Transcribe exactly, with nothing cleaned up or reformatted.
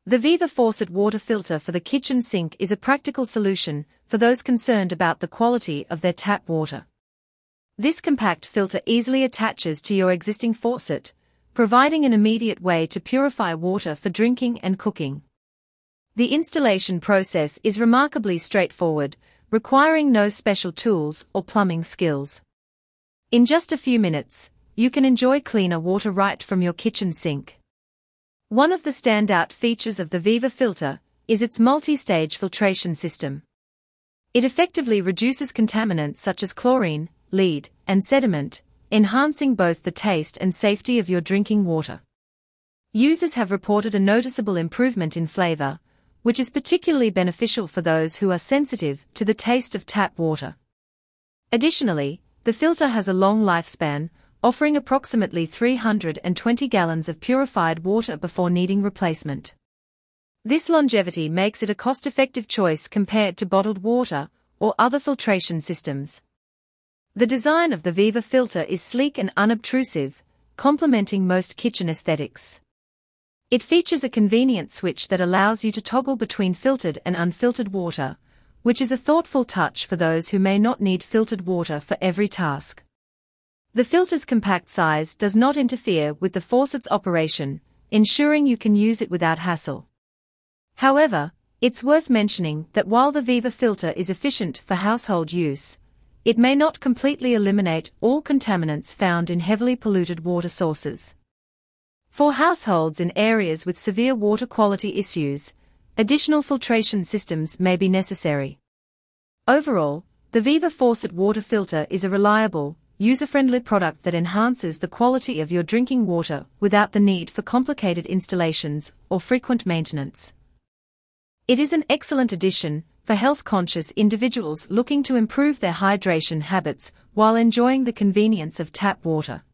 The Viva Faucet water filter for the kitchen sink is a practical solution for those concerned about the quality of their tap water. This compact filter easily attaches to your existing faucet, providing an immediate way to purify water for drinking and cooking. The installation process is remarkably straightforward, requiring no special tools or plumbing skills. In just a few minutes, you can enjoy cleaner water right from your kitchen sink. One of the standout features of the Viva filter is its multi-stage filtration system. It effectively reduces contaminants such as chlorine, lead, and sediment, enhancing both the taste and safety of your drinking water. Users have reported a noticeable improvement in flavor, which is particularly beneficial for those who are sensitive to the taste of tap water. Additionally, the filter has a long lifespan, offering approximately three hundred twenty gallons of purified water before needing replacement. This longevity makes it a cost-effective choice compared to bottled water or other filtration systems. The design of the Viva filter is sleek and unobtrusive, complementing most kitchen aesthetics. It features a convenient switch that allows you to toggle between filtered and unfiltered water, which is a thoughtful touch for those who may not need filtered water for every task. The filter's compact size does not interfere with the faucet's operation, ensuring you can use it without hassle. However, it's worth mentioning that while the Viva filter is efficient for household use, it may not completely eliminate all contaminants found in heavily polluted water sources. For households in areas with severe water quality issues, additional filtration systems may be necessary. Overall, the Viva Faucet water filter is a reliable, user-friendly product that enhances the quality of your drinking water without the need for complicated installations or frequent maintenance. It is an excellent addition for health-conscious individuals looking to improve their hydration habits while enjoying the convenience of tap water.